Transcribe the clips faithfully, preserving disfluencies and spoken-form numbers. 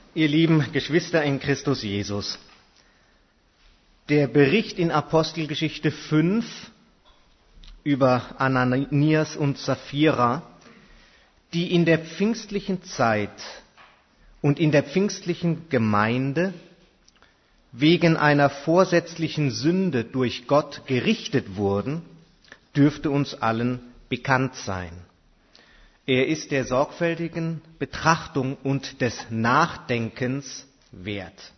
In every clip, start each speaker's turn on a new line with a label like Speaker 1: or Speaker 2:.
Speaker 1: Ihr lieben Geschwister in Christus Jesus, der Bericht in Apostelgeschichte fünf über Ananias und Sapphira, die in der pfingstlichen Zeit und in der pfingstlichen Gemeinde wegen einer vorsätzlichen Sünde durch Gott gerichtet wurden, dürfte uns allen bekannt sein. Er ist der sorgfältigen Betrachtung und des Nachdenkens wert.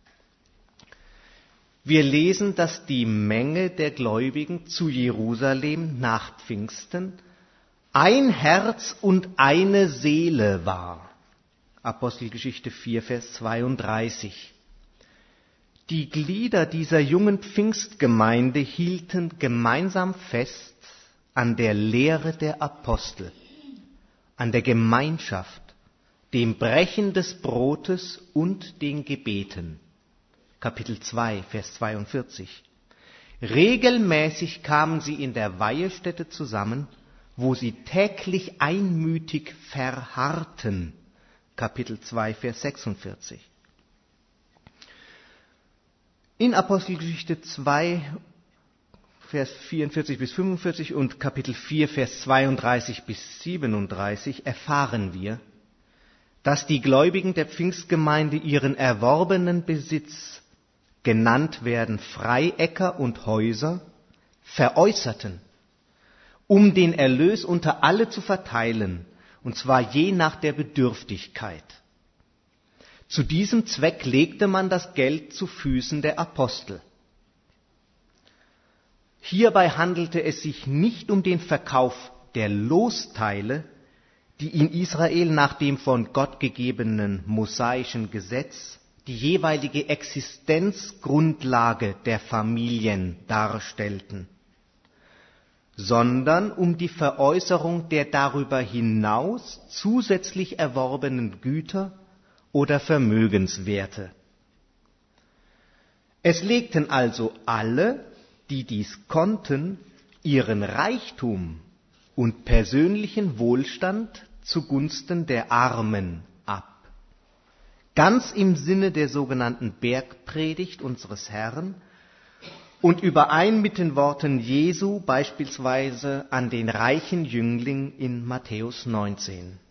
Speaker 1: Wir lesen, dass die Menge der Gläubigen zu Jerusalem nach Pfingsten ein Herz und eine Seele war. Apostelgeschichte vier, Vers zweiunddreißig. Die Glieder dieser jungen Pfingstgemeinde hielten gemeinsam fest an der Lehre der Apostel, an der Gemeinschaft, dem Brechen des Brotes und den Gebeten. Kapitel zwei, Vers zweiundvierzig. Regelmäßig kamen sie in der Weihestätte zusammen, wo sie täglich einmütig verharrten. Kapitel zwei, Vers sechsundvierzig. In Apostelgeschichte zwei, Vers vierundvierzig bis fünfundvierzig und Kapitel vier, Vers zweiunddreißig bis siebenunddreißig erfahren wir, dass die Gläubigen der Pfingstgemeinde ihren erworbenen Besitz, genannt werden Freiäcker und Häuser, veräußerten, um den Erlös unter alle zu verteilen, und zwar je nach der Bedürftigkeit. Zu diesem Zweck legte man das Geld zu Füßen der Apostel. Hierbei handelte es sich nicht um den Verkauf der Losteile, die in Israel nach dem von Gott gegebenen mosaischen Gesetz die jeweilige Existenzgrundlage der Familien darstellten, sondern um die Veräußerung der darüber hinaus zusätzlich erworbenen Güter oder Vermögenswerte. Es legten also alle, die dies konnten, ihren Reichtum und persönlichen Wohlstand zugunsten der Armen ab. Ganz im Sinne der sogenannten Bergpredigt unseres Herrn und überein mit den Worten Jesu beispielsweise an den reichen Jüngling in Matthäus neunzehn.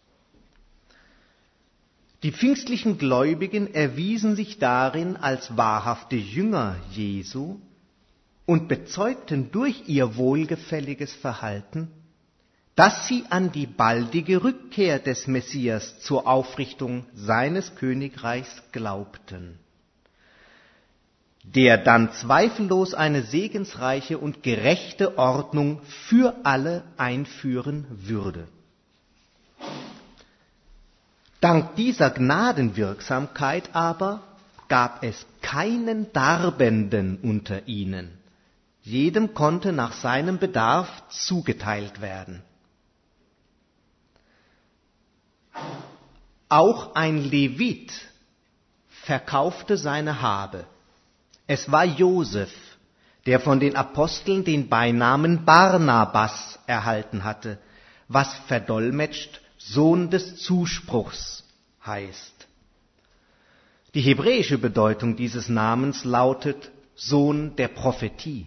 Speaker 1: Die pfingstlichen Gläubigen erwiesen sich darin als wahrhafte Jünger Jesu und bezeugten durch ihr wohlgefälliges Verhalten, dass sie an die baldige Rückkehr des Messias zur Aufrichtung seines Königreichs glaubten, der dann zweifellos eine segensreiche und gerechte Ordnung für alle einführen würde. Dank dieser Gnadenwirksamkeit aber gab es keinen Darbenden unter ihnen. Jedem konnte nach seinem Bedarf zugeteilt werden. Auch ein Levit verkaufte seine Habe. Es war Josef, der von den Aposteln den Beinamen Barnabas erhalten hatte, was verdolmetscht Sohn des Zuspruchs heißt. Die hebräische Bedeutung dieses Namens lautet Sohn der Prophetie.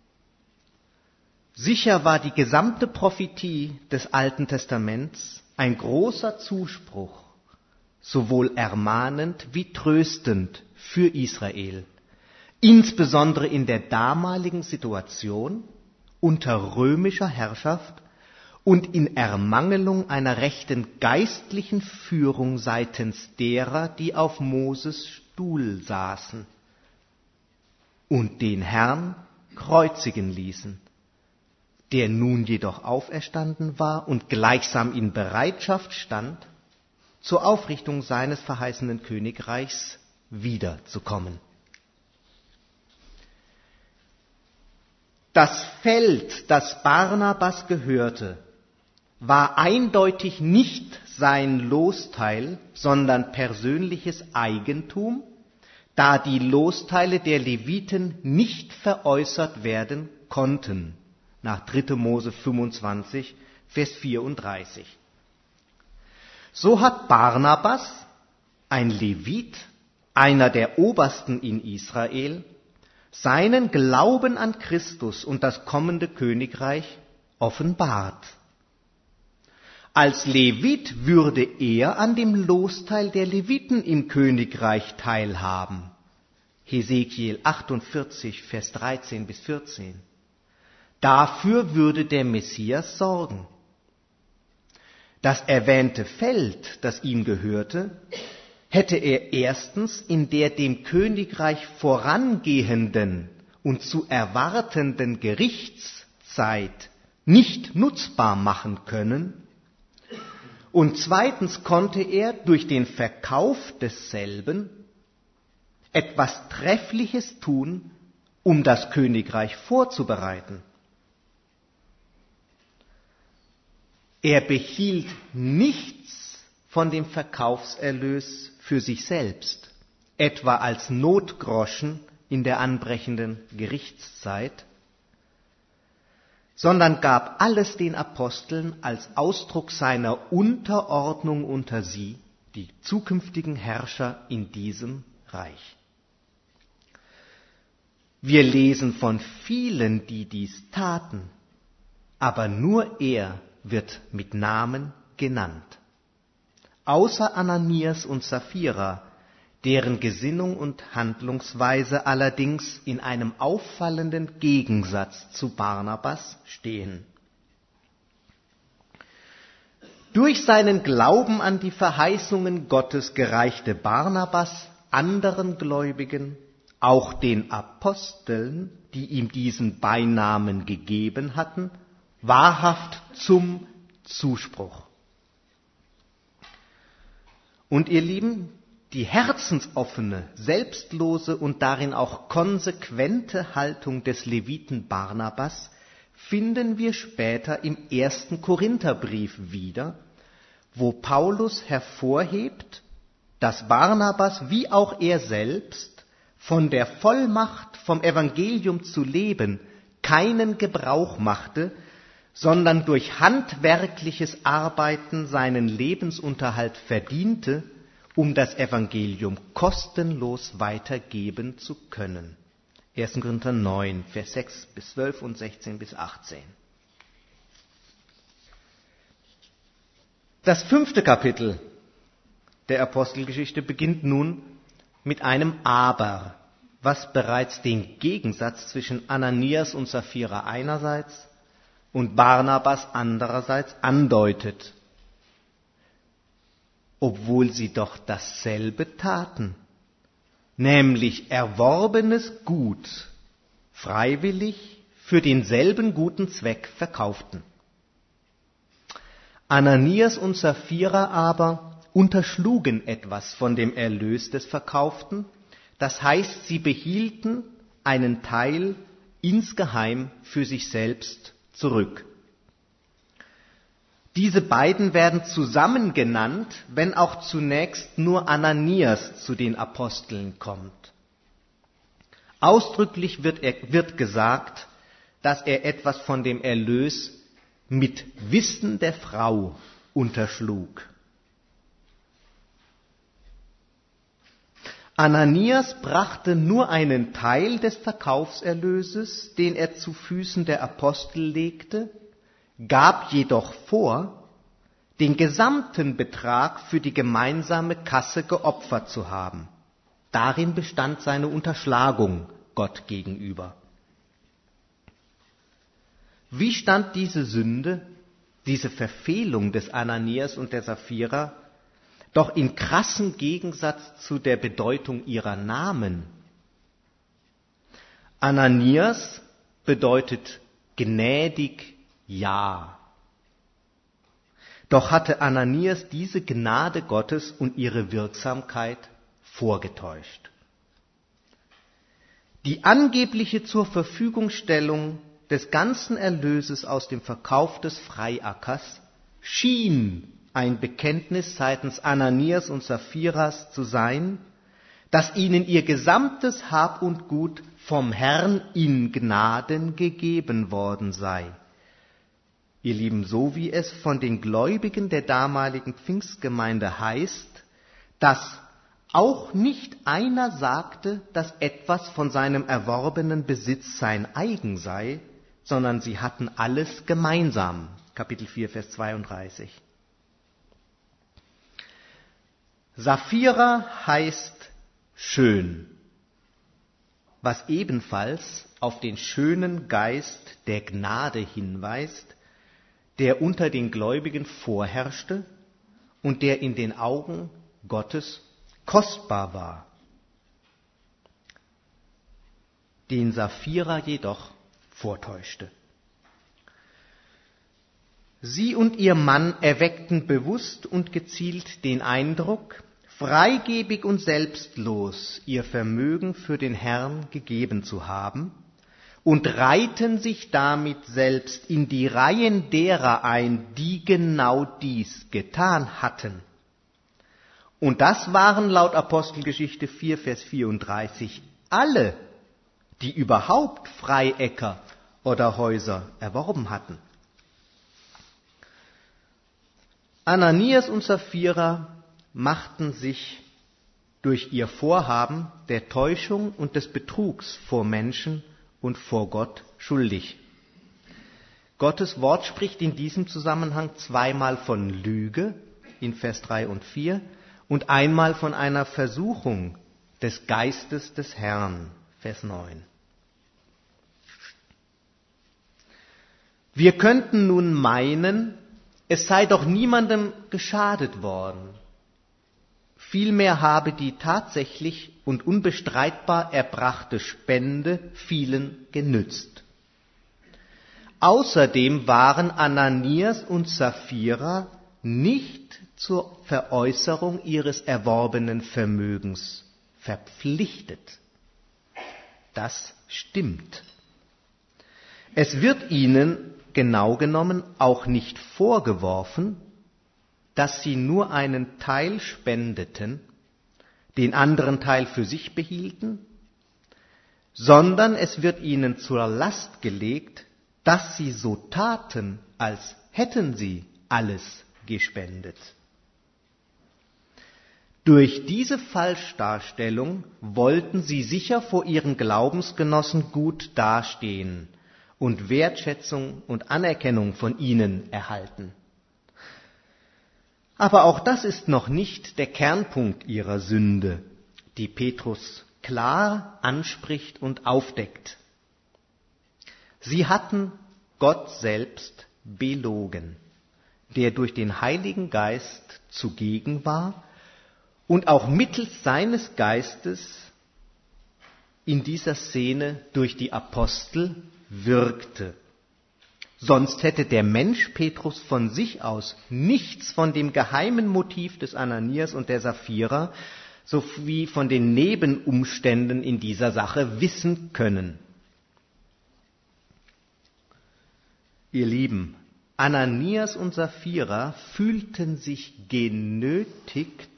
Speaker 1: Sicher war die gesamte Prophetie des Alten Testaments ein großer Zuspruch, sowohl ermahnend wie tröstend für Israel, insbesondere in der damaligen Situation unter römischer Herrschaft und in Ermangelung einer rechten geistlichen Führung seitens derer, die auf Moses Stuhl saßen und den Herrn kreuzigen ließen, der nun jedoch auferstanden war und gleichsam in Bereitschaft stand, zur Aufrichtung seines verheißenen Königreichs wiederzukommen. Das Feld, das Barnabas gehörte, war eindeutig nicht sein Losteil, sondern persönliches Eigentum, da die Losteile der Leviten nicht veräußert werden konnten, nach dritter Mose fünfundzwanzig, Vers vierunddreißig. So hat Barnabas ein Levit, einer der Obersten in Israel, seinen Glauben an Christus und das kommende Königreich offenbart. Als Levit würde er an dem Losteil der Leviten im Königreich teilhaben. Hesekiel achtundvierzig, Vers dreizehn bis vierzehn. Dafür würde der Messias sorgen. Das erwähnte Feld, das ihm gehörte, hätte er erstens in der dem Königreich vorangehenden und zu erwartenden Gerichtszeit nicht nutzbar machen können, und zweitens konnte er durch den Verkauf desselben etwas Treffliches tun, um das Königreich vorzubereiten. Er behielt nichts von dem Verkaufserlös für sich selbst, etwa als Notgroschen in der anbrechenden Gerichtszeit, sondern gab alles den Aposteln als Ausdruck seiner Unterordnung unter sie, die zukünftigen Herrscher in diesem Reich. Wir lesen von vielen, die dies taten, aber nur er wird mit Namen genannt. Außer Ananias und Sapphira, deren Gesinnung und Handlungsweise allerdings in einem auffallenden Gegensatz zu Barnabas stehen. Durch seinen Glauben an die Verheißungen Gottes gereichte Barnabas anderen Gläubigen, auch den Aposteln, die ihm diesen Beinamen gegeben hatten, wahrhaft zum Zuspruch. Und ihr Lieben, die herzensoffene, selbstlose und darin auch konsequente Haltung des Leviten Barnabas finden wir später im ersten Korintherbrief wieder, wo Paulus hervorhebt, dass Barnabas wie auch er selbst von der Vollmacht, vom Evangelium zu leben, keinen Gebrauch machte, sondern durch handwerkliches Arbeiten seinen Lebensunterhalt verdiente, um das Evangelium kostenlos weitergeben zu können. erster Korinther neun, Vers sechs bis zwölf und sechzehn bis achtzehn. Das fünfte Kapitel der Apostelgeschichte beginnt nun mit einem Aber, was bereits den Gegensatz zwischen Ananias und Sapphira einerseits und Barnabas andererseits andeutet, obwohl sie doch dasselbe taten, nämlich erworbenes Gut freiwillig für denselben guten Zweck verkauften. Ananias und Sapphira aber unterschlugen etwas von dem Erlös des Verkauften, das heißt, sie behielten einen Teil insgeheim für sich selbst zurück. Diese beiden werden zusammen genannt, wenn auch zunächst nur Ananias zu den Aposteln kommt. Ausdrücklich wird, er, wird gesagt, dass er etwas von dem Erlös mit Wissen der Frau unterschlug. Ananias brachte nur einen Teil des Verkaufserlöses, den er zu Füßen der Apostel legte, gab jedoch vor, den gesamten Betrag für die gemeinsame Kasse geopfert zu haben. Darin bestand seine Unterschlagung Gott gegenüber. Wie stand diese Sünde, diese Verfehlung des Ananias und der Sapphira doch in krassem Gegensatz zu der Bedeutung ihrer Namen? Ananias bedeutet gnädig ja. Doch hatte Ananias diese Gnade Gottes und ihre Wirksamkeit vorgetäuscht. Die angebliche Zurverfügungstellung des ganzen Erlöses aus dem Verkauf des Freiackers schien ein Bekenntnis seitens Ananias und Sapphiras zu sein, dass ihnen ihr gesamtes Hab und Gut vom Herrn in Gnaden gegeben worden sei. Ihr Lieben, so wie es von den Gläubigen der damaligen Pfingstgemeinde heißt, dass auch nicht einer sagte, dass etwas von seinem erworbenen Besitz sein eigen sei, sondern sie hatten alles gemeinsam. Kapitel vier, Vers zweiunddreißig. Saphira heißt schön, was ebenfalls auf den schönen Geist der Gnade hinweist, der unter den Gläubigen vorherrschte und der in den Augen Gottes kostbar war. Den Saphira jedoch vortäuschte. Sie und ihr Mann erweckten bewusst und gezielt den Eindruck, freigebig und selbstlos ihr Vermögen für den Herrn gegeben zu haben und reihten sich damit selbst in die Reihen derer ein, die genau dies getan hatten. Und das waren laut Apostelgeschichte vier, Vers vierunddreißig alle, die überhaupt Freiäcker oder Häuser erworben hatten. Ananias und Saphira machten sich durch ihr Vorhaben der Täuschung und des Betrugs vor Menschen und vor Gott schuldig. Gottes Wort spricht in diesem Zusammenhang zweimal von Lüge in Vers drei und vier und einmal von einer Versuchung des Geistes des Herrn, Vers neun. Wir könnten nun meinen, es sei doch niemandem geschadet worden. Vielmehr habe die tatsächlich und unbestreitbar erbrachte Spende vielen genützt. Außerdem waren Ananias und Saphira nicht zur Veräußerung ihres erworbenen Vermögens verpflichtet. Das stimmt. Es wird ihnen genau genommen auch nicht vorgeworfen, dass sie nur einen Teil spendeten, den anderen Teil für sich behielten, sondern es wird ihnen zur Last gelegt, dass sie so taten, als hätten sie alles gespendet. Durch diese Falschdarstellung wollten sie sicher vor ihren Glaubensgenossen gut dastehen und Wertschätzung und Anerkennung von ihnen erhalten. Aber auch das ist noch nicht der Kernpunkt ihrer Sünde, die Petrus klar anspricht und aufdeckt. Sie hatten Gott selbst belogen, der durch den Heiligen Geist zugegen war und auch mittels seines Geistes in dieser Szene durch die Apostel wirkte. Sonst hätte der Mensch Petrus von sich aus nichts von dem geheimen Motiv des Ananias und der Saphira sowie von den Nebenumständen in dieser Sache wissen können. Ihr Lieben, Ananias und Saphira fühlten sich genötigt,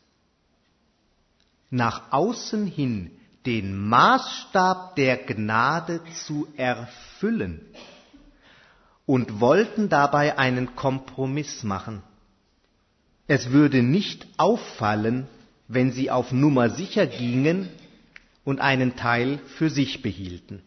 Speaker 1: nach außen hin den Maßstab der Gnade zu erfüllen und wollten dabei einen Kompromiss machen. Es würde nicht auffallen, wenn sie auf Nummer sicher gingen und einen Teil für sich behielten.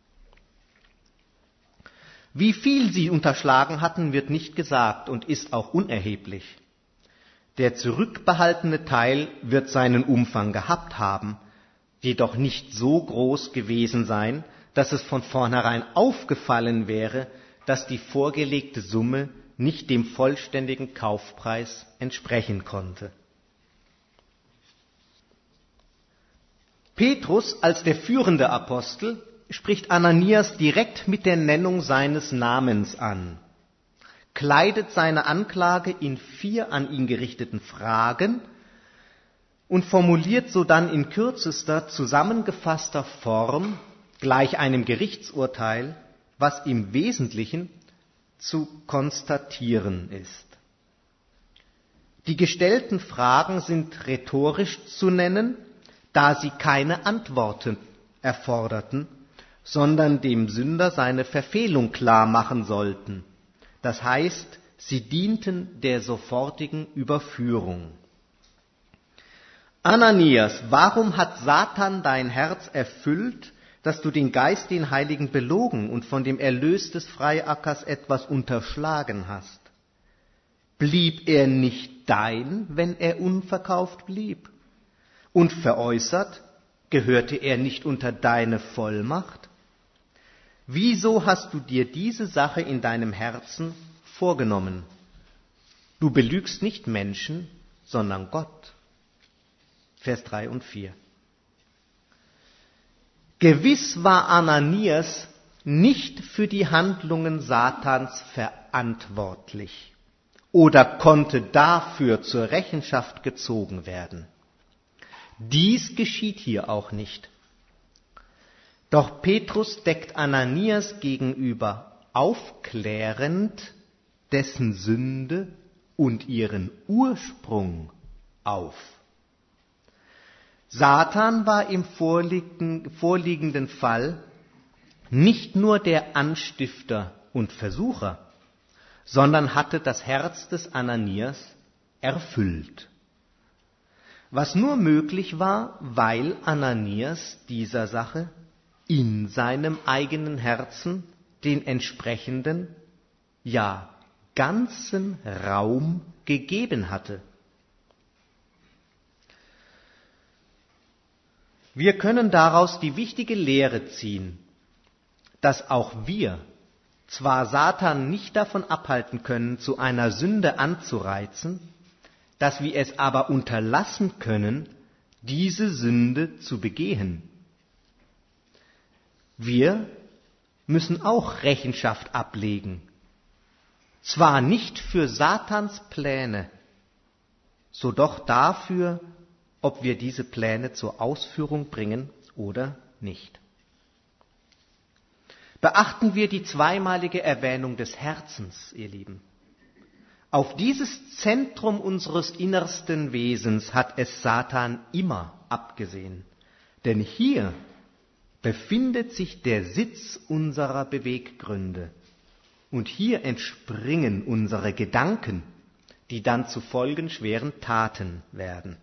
Speaker 1: Wie viel sie unterschlagen hatten, wird nicht gesagt und ist auch unerheblich. Der zurückbehaltene Teil wird seinen Umfang gehabt haben, jedoch nicht so groß gewesen sein, dass es von vornherein aufgefallen wäre, dass die vorgelegte Summe nicht dem vollständigen Kaufpreis entsprechen konnte. Petrus als der führende Apostel spricht Ananias direkt mit der Nennung seines Namens an, kleidet seine Anklage in vier an ihn gerichteten Fragen und formuliert sodann in kürzester, zusammengefasster Form, gleich einem Gerichtsurteil, was im Wesentlichen zu konstatieren ist. Die gestellten Fragen sind rhetorisch zu nennen, da sie keine Antworten erforderten, sondern dem Sünder seine Verfehlung klar machen sollten. Das heißt, sie dienten der sofortigen Überführung. Ananias, warum hat Satan dein Herz erfüllt, dass du den Geist, den Heiligen, belogen und von dem Erlös des Freiackers etwas unterschlagen hast? Blieb er nicht dein, wenn er unverkauft blieb? Und veräußert, gehörte er nicht unter deine Vollmacht? Wieso hast du dir diese Sache in deinem Herzen vorgenommen? Du belügst nicht Menschen, sondern Gott. Vers drei und vier. Gewiss war Ananias nicht für die Handlungen Satans verantwortlich oder konnte dafür zur Rechenschaft gezogen werden. Dies geschieht hier auch nicht. Doch Petrus deckt Ananias gegenüber aufklärend dessen Sünde und ihren Ursprung auf. Satan war im vorliegenden Fall nicht nur der Anstifter und Versucher, sondern hatte das Herz des Ananias erfüllt. Was nur möglich war, weil Ananias dieser Sache in seinem eigenen Herzen den entsprechenden, ja ganzen Raum gegeben hatte. Wir können daraus die wichtige Lehre ziehen, dass auch wir zwar Satan nicht davon abhalten können, zu einer Sünde anzureizen, dass wir es aber unterlassen können, diese Sünde zu begehen. Wir müssen auch Rechenschaft ablegen, zwar nicht für Satans Pläne, so doch dafür, ob wir diese Pläne zur Ausführung bringen oder nicht. Beachten wir die zweimalige Erwähnung des Herzens, ihr Lieben. Auf dieses Zentrum unseres innersten Wesens hat es Satan immer abgesehen, denn hier befindet sich der Sitz unserer Beweggründe und hier entspringen unsere Gedanken, die dann zu folgenschweren Taten werden.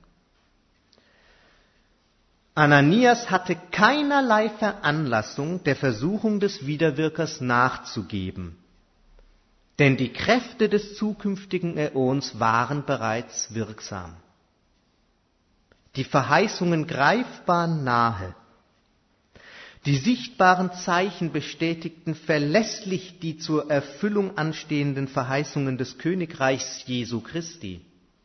Speaker 1: Ananias hatte keinerlei Veranlassung, der Versuchung des Widerwirkers nachzugeben, denn die Kräfte des zukünftigen Äons waren bereits wirksam. Die Verheißungen greifbar nahe. Die sichtbaren Zeichen bestätigten verlässlich die zur Erfüllung anstehenden Verheißungen des Königreichs Jesu Christi.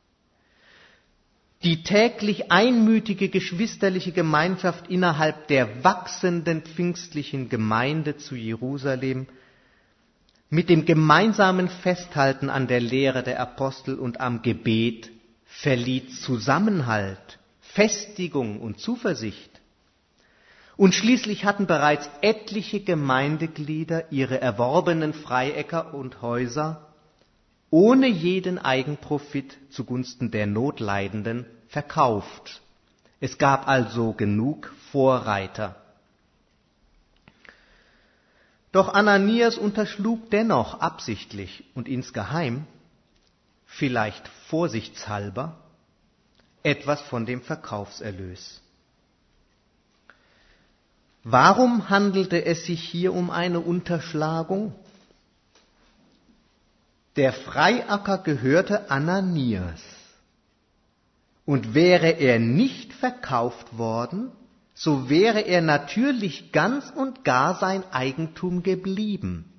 Speaker 1: Die täglich einmütige geschwisterliche Gemeinschaft innerhalb der wachsenden pfingstlichen Gemeinde zu Jerusalem mit dem gemeinsamen Festhalten an der Lehre der Apostel und am Gebet verlieh Zusammenhalt, Festigung und Zuversicht. Und schließlich hatten bereits etliche Gemeindeglieder ihre erworbenen Freiäcker und Häuser ohne jeden Eigenprofit zugunsten der Notleidenden verkauft. Es gab also genug Vorreiter. Doch Ananias unterschlug dennoch absichtlich und insgeheim, vielleicht vorsichtshalber, etwas von dem Verkaufserlös. Warum handelte es sich hier um eine Unterschlagung? Der Freiacker gehörte Ananias. Und wäre er nicht verkauft worden, so wäre er natürlich ganz und gar sein Eigentum geblieben.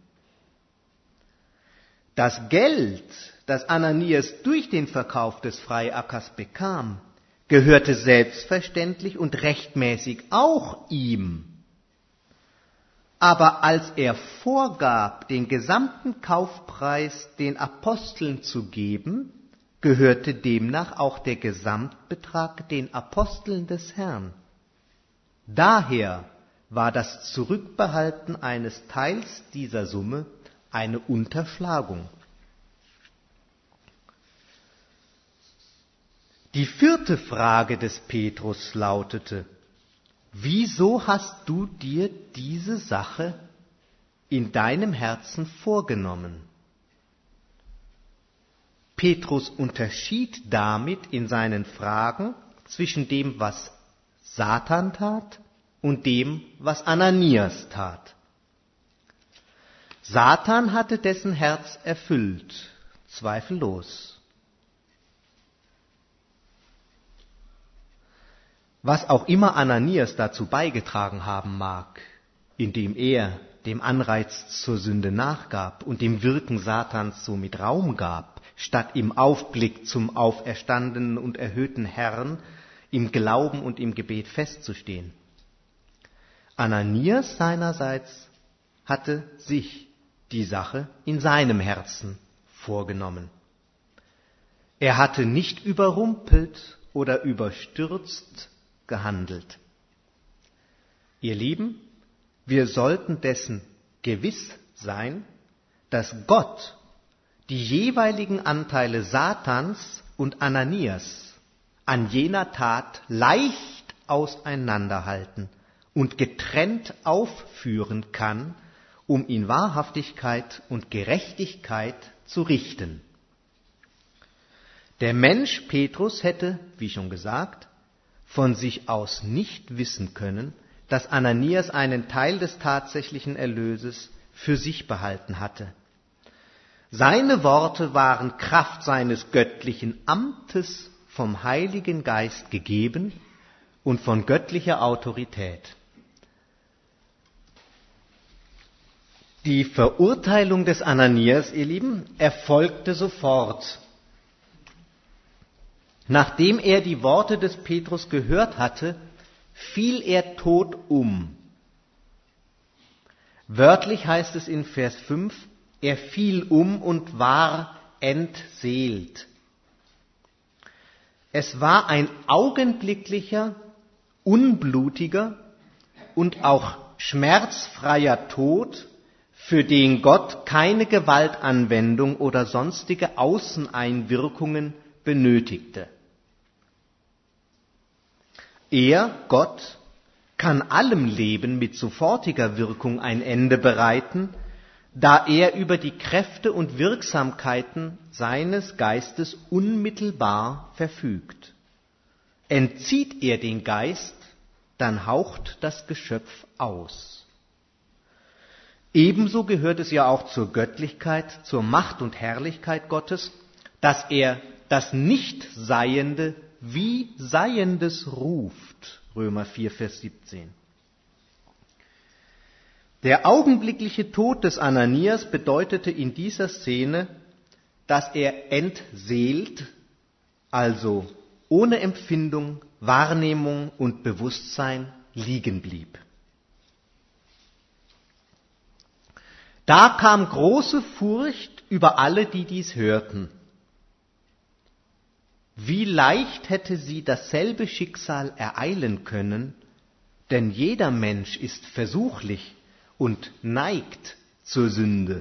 Speaker 1: Das Geld, das Ananias durch den Verkauf des Freiackers bekam, gehörte selbstverständlich und rechtmäßig auch ihm. Aber als er vorgab, den gesamten Kaufpreis den Aposteln zu geben, gehörte demnach auch der Gesamtbetrag den Aposteln des Herrn. Daher war das Zurückbehalten eines Teils dieser Summe eine Unterschlagung. Die vierte Frage des Petrus lautete: Wieso hast du dir diese Sache in deinem Herzen vorgenommen? Petrus unterschied damit in seinen Fragen zwischen dem, was Satan tat und dem, was Ananias tat. Satan hatte dessen Herz erfüllt, zweifellos. Was auch immer Ananias dazu beigetragen haben mag, indem er dem Anreiz zur Sünde nachgab und dem Wirken Satans somit Raum gab, statt im Aufblick zum auferstandenen und erhöhten Herrn im Glauben und im Gebet festzustehen. Ananias seinerseits hatte sich die Sache in seinem Herzen vorgenommen. Er hatte nicht überrumpelt oder überstürzt gehandelt. Ihr Lieben, wir sollten dessen gewiss sein, dass Gott die jeweiligen Anteile Satans und Ananias an jener Tat leicht auseinanderhalten und getrennt aufführen kann, um in Wahrhaftigkeit und Gerechtigkeit zu richten. Der Mensch Petrus hätte, wie schon gesagt, von sich aus nicht wissen können, dass Ananias einen Teil des tatsächlichen Erlöses für sich behalten hatte. Seine Worte waren Kraft seines göttlichen Amtes vom Heiligen Geist gegeben und von göttlicher Autorität. Die Verurteilung des Ananias, ihr Lieben, erfolgte sofort. Nachdem er die Worte des Petrus gehört hatte, fiel er tot um. Wörtlich heißt es in Vers fünf, er fiel um und war entseelt. Es war ein augenblicklicher, unblutiger und auch schmerzfreier Tod, für den Gott keine Gewaltanwendung oder sonstige Außeneinwirkungen benötigte. Er, Gott, kann allem Leben mit sofortiger Wirkung ein Ende bereiten, da er über die Kräfte und Wirksamkeiten seines Geistes unmittelbar verfügt. Entzieht er den Geist, dann haucht das Geschöpf aus. Ebenso gehört es ja auch zur Göttlichkeit, zur Macht und Herrlichkeit Gottes, dass er das Nichtseiende wie Seiendes ruft. Römer vier, Vers siebzehn. Der augenblickliche Tod des Ananias bedeutete in dieser Szene, dass er entseelt, also ohne Empfindung, Wahrnehmung und Bewusstsein liegen blieb. Da kam große Furcht über alle, die dies hörten. Wie leicht hätte sie dasselbe Schicksal ereilen können, denn jeder Mensch ist versuchlich und neigt zur Sünde.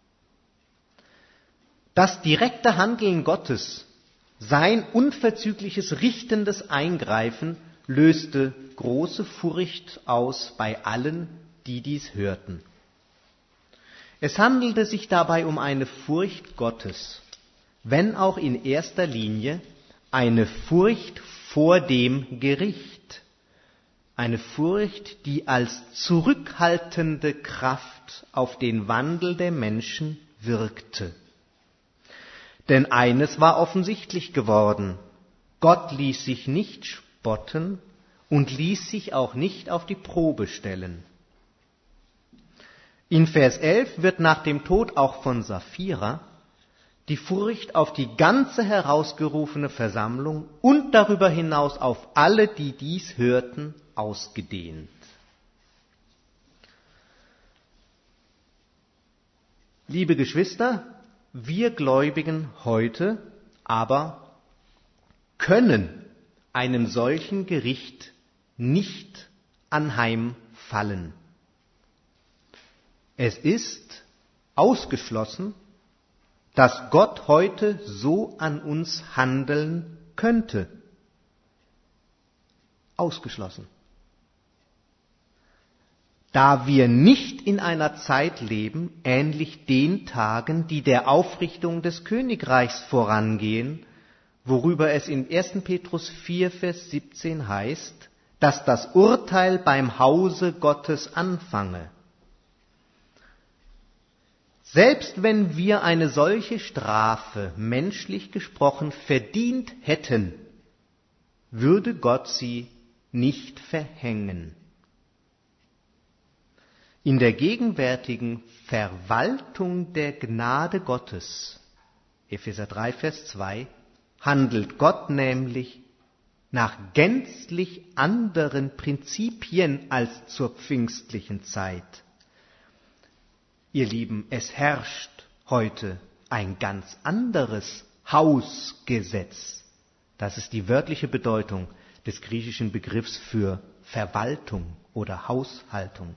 Speaker 1: Das direkte Handeln Gottes, sein unverzügliches richtendes Eingreifen, löste große Furcht aus bei allen, die dies hörten. Es handelte sich dabei um eine Furcht Gottes, wenn auch in erster Linie eine Furcht vor dem Gericht, eine Furcht, die als zurückhaltende Kraft auf den Wandel der Menschen wirkte. Denn eines war offensichtlich geworden: Gott ließ sich nicht spotten und ließ sich auch nicht auf die Probe stellen. In Vers elf wird nach dem Tod auch von Sapphira die Furcht auf die ganze herausgerufene Versammlung und darüber hinaus auf alle, die dies hörten, ausgedehnt. Liebe Geschwister, wir Gläubigen heute aber können einem solchen Gericht nicht anheimfallen. Es ist ausgeschlossen, dass Gott heute so an uns handeln könnte. Ausgeschlossen. Da wir nicht in einer Zeit leben, ähnlich den Tagen, die der Aufrichtung des Königreichs vorangehen, worüber es in ersten Petrus vier, Vers siebzehn heißt, dass das Urteil beim Hause Gottes anfange. Selbst wenn wir eine solche Strafe, menschlich gesprochen, verdient hätten, würde Gott sie nicht verhängen. In der gegenwärtigen Verwaltung der Gnade Gottes, Epheser drei, Vers zwei, handelt Gott nämlich nach gänzlich anderen Prinzipien als zur pfingstlichen Zeit. Ihr Lieben, es herrscht heute ein ganz anderes Hausgesetz. Das ist die wörtliche Bedeutung des griechischen Begriffs für Verwaltung oder Haushaltung.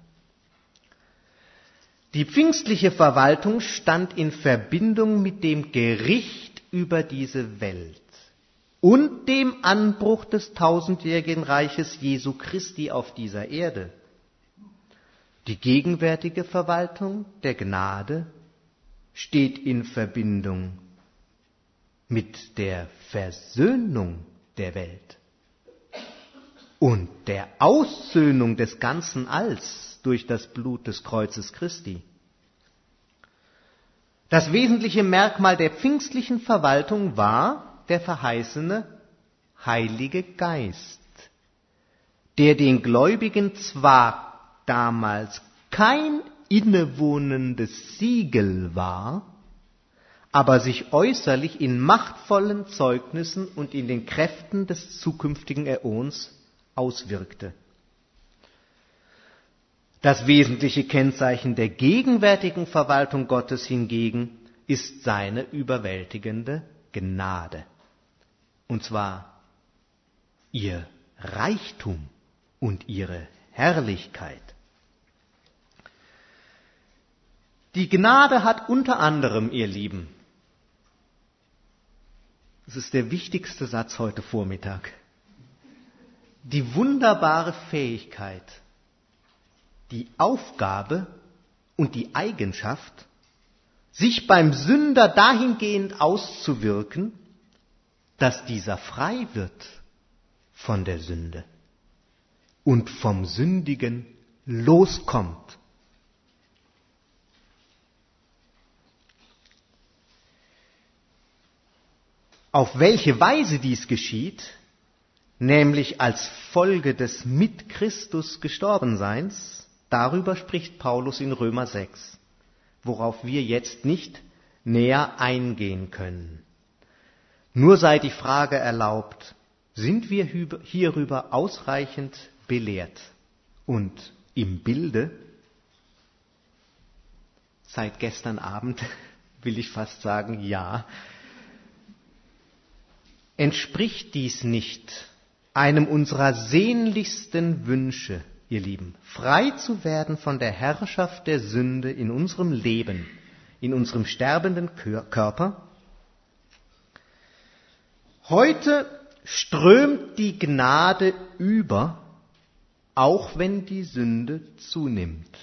Speaker 1: Die pfingstliche Verwaltung stand in Verbindung mit dem Gericht über diese Welt und dem Anbruch des tausendjährigen Reiches Jesu Christi auf dieser Erde. Die gegenwärtige Verwaltung der Gnade steht in Verbindung mit der Versöhnung der Welt und der Aussöhnung des ganzen Alls durch das Blut des Kreuzes Christi. Das wesentliche Merkmal der pfingstlichen Verwaltung war der verheißene Heilige Geist, der den Gläubigen zwar damals kein innewohnendes Siegel war, aber sich äußerlich in machtvollen Zeugnissen und in den Kräften des zukünftigen Äons auswirkte. Das wesentliche Kennzeichen der gegenwärtigen Verwaltung Gottes hingegen ist seine überwältigende Gnade. Und zwar ihr Reichtum und ihre Herrlichkeit. Die Gnade hat unter anderem, ihr Lieben, das ist der wichtigste Satz heute Vormittag, die wunderbare Fähigkeit, die Aufgabe und die Eigenschaft, sich beim Sünder dahingehend auszuwirken, dass dieser frei wird von der Sünde und vom Sündigen loskommt. Auf welche Weise dies geschieht, nämlich als Folge des mit Christus Gestorbenseins, darüber spricht Paulus in Römer sechs, worauf wir jetzt nicht näher eingehen können. Nur sei die Frage erlaubt, sind wir hierüber ausreichend belehrt und im Bilde? Seit gestern Abend will ich fast sagen, ja. Entspricht dies nicht einem unserer sehnlichsten Wünsche, ihr Lieben, frei zu werden von der Herrschaft der Sünde in unserem Leben, in unserem sterbenden Körper? Heute strömt die Gnade über, auch wenn die Sünde zunimmt.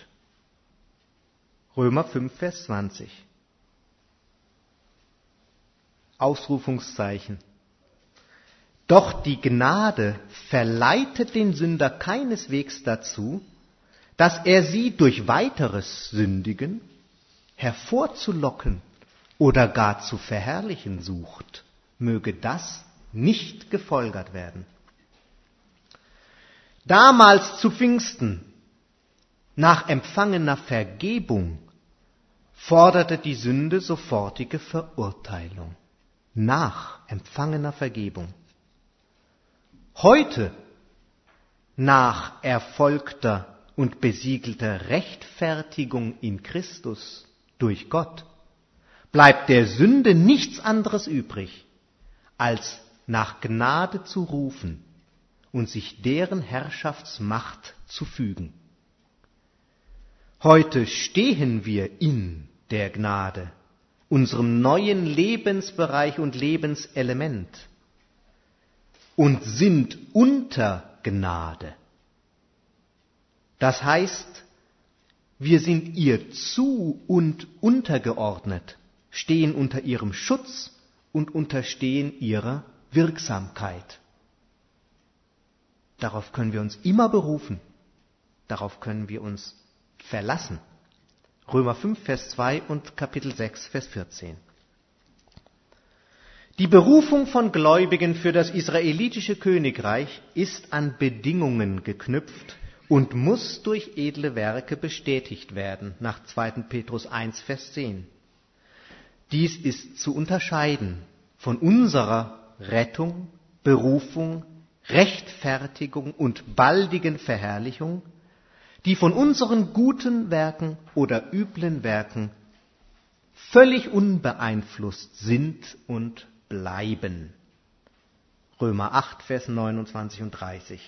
Speaker 1: Römer fünf, Vers zwanzig. Ausrufungszeichen. Doch die Gnade verleitet den Sünder keineswegs dazu, dass er sie durch weiteres Sündigen hervorzulocken oder gar zu verherrlichen sucht. Möge das nicht gefolgert werden. Damals zu Pfingsten, nach empfangener Vergebung, forderte die Sünde sofortige Verurteilung. Nach empfangener Vergebung. Heute, nach erfolgter und besiegelter Rechtfertigung in Christus durch Gott, bleibt der Sünde nichts anderes übrig, als nach Gnade zu rufen und sich deren Herrschaftsmacht zu fügen. Heute stehen wir in der Gnade, unserem neuen Lebensbereich und Lebenselement, und sind unter Gnade. Das heißt, wir sind ihr zu und untergeordnet, stehen unter ihrem Schutz und unterstehen ihrer Wirksamkeit. Darauf können wir uns immer berufen. Darauf können wir uns verlassen. Römer fünf, Vers zwei und Kapitel sechs, Vers vierzehn. Die Berufung von Gläubigen für das israelitische Königreich ist an Bedingungen geknüpft und muss durch edle Werke bestätigt werden, nach zweiten Petrus eins, Vers zehn. Dies ist zu unterscheiden von unserer Rettung, Berufung, Rechtfertigung und baldigen Verherrlichung, die von unseren guten Werken oder üblen Werken völlig unbeeinflusst sind und bleiben. Römer acht, Vers neunundzwanzig und dreißig.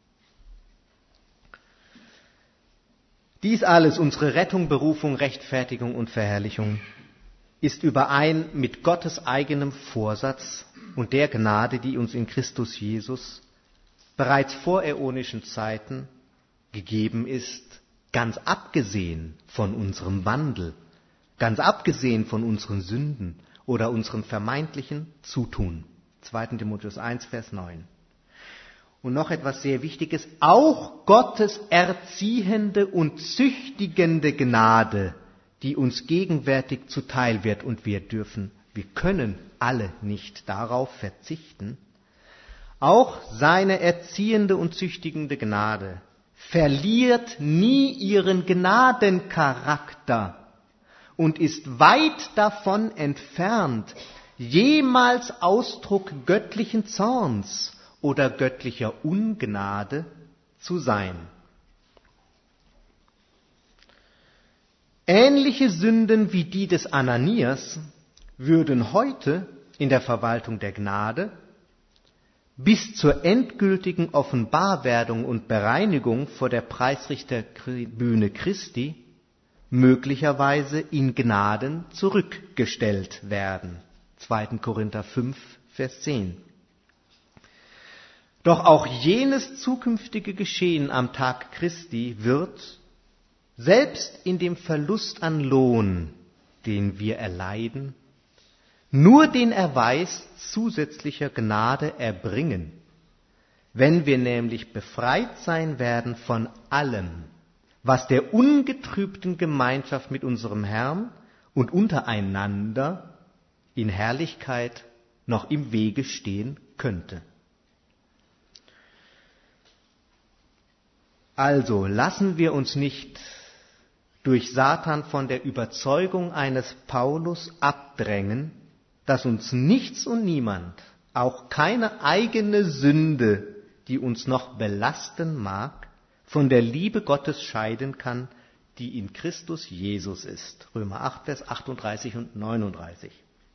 Speaker 1: Dies alles, unsere Rettung, Berufung, Rechtfertigung und Verherrlichung, ist überein mit Gottes eigenem Vorsatz und der Gnade, die uns in Christus Jesus bereits vor äonischen Zeiten gegeben ist, ganz abgesehen von unserem Wandel, ganz abgesehen von unseren Sünden oder unserem vermeintlichen Zutun. zweiten Timotheus eins, Vers neun. Und noch etwas sehr Wichtiges, auch Gottes erziehende und züchtigende Gnade, die uns gegenwärtig zuteil wird, und wir dürfen, wir können alle nicht darauf verzichten, auch seine erziehende und züchtigende Gnade verliert nie ihren Gnadencharakter und ist weit davon entfernt, jemals Ausdruck göttlichen Zorns oder göttlicher Ungnade zu sein. Ähnliche Sünden wie die des Ananias würden heute in der Verwaltung der Gnade bis zur endgültigen Offenbarwerdung und Bereinigung vor der Preisrichterbühne Christi möglicherweise in Gnaden zurückgestellt werden. zweiten Korinther fünf, Vers zehn. Doch auch jenes zukünftige Geschehen am Tag Christi wird, selbst in dem Verlust an Lohn, den wir erleiden, nur den Erweis zusätzlicher Gnade erbringen, wenn wir nämlich befreit sein werden von allem, was der ungetrübten Gemeinschaft mit unserem Herrn und untereinander in Herrlichkeit noch im Wege stehen könnte. Also lassen wir uns nicht durch Satan von der Überzeugung eines Paulus abdrängen, dass uns nichts und niemand, auch keine eigene Sünde, die uns noch belasten mag, von der Liebe Gottes scheiden kann, die in Christus Jesus ist. Römer acht, Vers achtunddreißig und neununddreißig.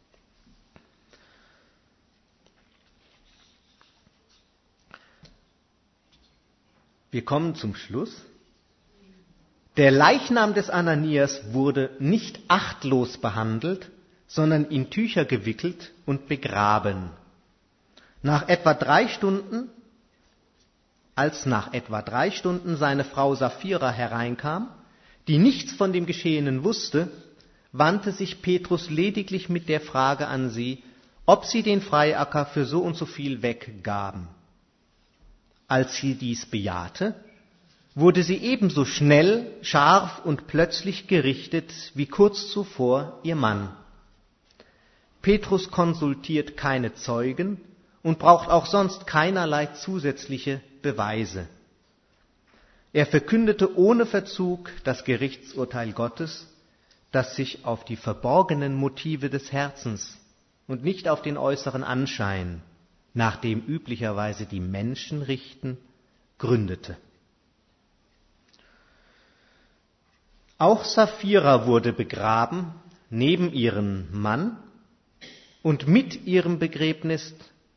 Speaker 1: Wir kommen zum Schluss. Der Leichnam des Ananias wurde nicht achtlos behandelt, sondern in Tücher gewickelt und begraben. Nach etwa drei Stunden, als nach etwa drei Stunden seine Frau Sapphira hereinkam, die nichts von dem Geschehenen wusste, wandte sich Petrus lediglich mit der Frage an sie, ob sie den Freiacker für so und so viel weggaben. Als sie dies bejahte, wurde sie ebenso schnell, scharf und plötzlich gerichtet wie kurz zuvor ihr Mann. Petrus konsultiert keine Zeugen und braucht auch sonst keinerlei zusätzliche Beweise. Er verkündete ohne Verzug das Gerichtsurteil Gottes, das sich auf die verborgenen Motive des Herzens und nicht auf den äußeren Anschein, nach dem üblicherweise die Menschen richten, gründete. Auch Sapphira wurde begraben, neben ihrem Mann, und mit ihrem Begräbnis,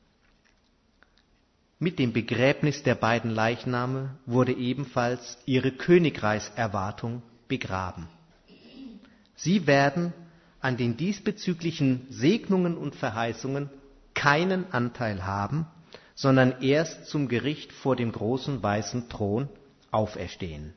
Speaker 1: mit dem Begräbnis der beiden Leichname wurde ebenfalls ihre Königreichserwartung begraben. Sie werden an den diesbezüglichen Segnungen und Verheißungen keinen Anteil haben, sondern erst zum Gericht vor dem großen weißen Thron auferstehen.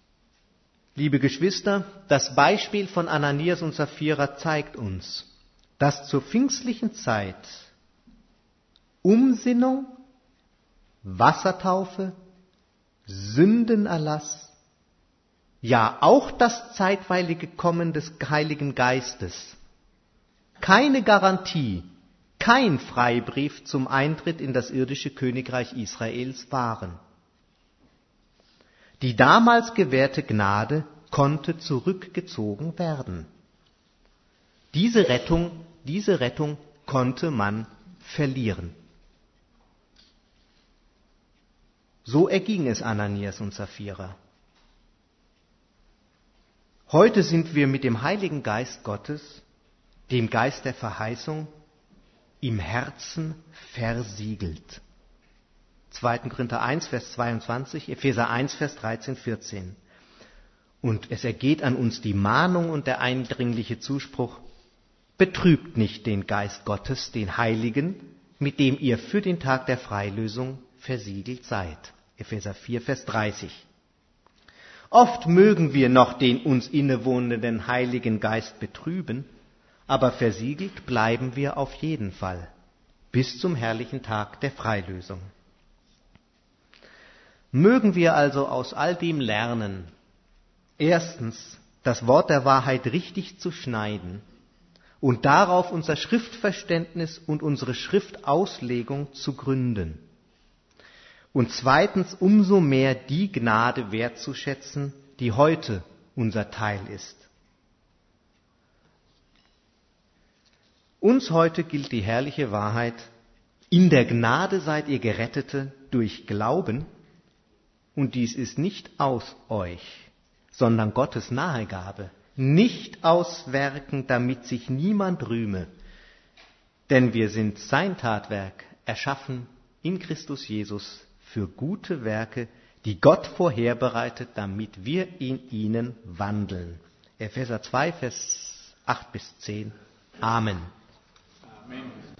Speaker 1: Liebe Geschwister, das Beispiel von Ananias und Sapphira zeigt uns, dass zur pfingstlichen Zeit Umsinnung, Wassertaufe, Sündenerlass, ja auch das zeitweilige Kommen des Heiligen Geistes keine Garantie, kein Freibrief zum Eintritt in das irdische Königreich Israels waren. Die damals gewährte Gnade konnte zurückgezogen werden. Diese Rettung, diese Rettung konnte man verlieren. So erging es Ananias und Sapphira. Heute sind wir mit dem Heiligen Geist Gottes, dem Geist der Verheißung, im Herzen versiegelt. zweiter Korinther eins, Vers zweiundzwanzig, Epheser eins, Vers dreizehn, vierzehn. Und es ergeht an uns die Mahnung und der eindringliche Zuspruch: Betrübt nicht den Geist Gottes, den Heiligen, mit dem ihr für den Tag der Freilösung versiegelt seid. Epheser vier, Vers dreißig. Oft mögen wir noch den uns innewohnenden Heiligen Geist betrüben, aber versiegelt bleiben wir auf jeden Fall bis zum herrlichen Tag der Freilösung. Mögen wir also aus all dem lernen, erstens, das Wort der Wahrheit richtig zu schneiden und darauf unser Schriftverständnis und unsere Schriftauslegung zu gründen. Und zweitens, umso mehr die Gnade wertzuschätzen, die heute unser Teil ist. Uns heute gilt die herrliche Wahrheit: In der Gnade seid ihr Gerettete durch Glauben, und dies ist nicht aus euch, sondern Gottes Nahegabe, nicht aus Werken, damit sich niemand rühme. Denn wir sind sein Tatwerk, erschaffen in Christus Jesus für gute Werke, die Gott vorherbereitet, damit wir in ihnen wandeln. Epheser zwei, Vers acht bis zehn. Amen. Amen.